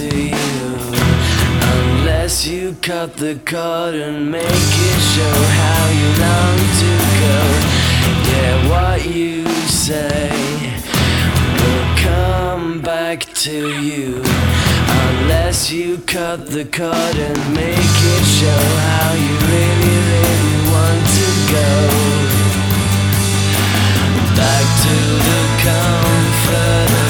you. Unless you cut the cord and make it show how you long to go. Yeah, what you say will come back to you. Unless you cut the cord and make it show how you really, really want to go back to the comfort